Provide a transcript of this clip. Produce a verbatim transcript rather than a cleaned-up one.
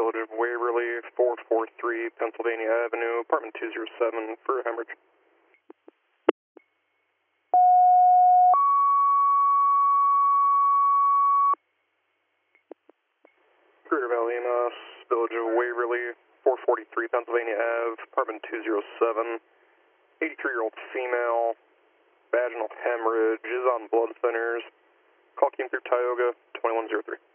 Village of Waverly, four forty-three Pennsylvania Avenue, apartment two oh seven for hemorrhage. Greater Valley E M S, Village of Waverly, four forty-three Pennsylvania Ave, apartment two oh seven, eighty-three-year-old female, vaginal hemorrhage, is on blood thinners. Call came through Tioga, twenty-one oh three.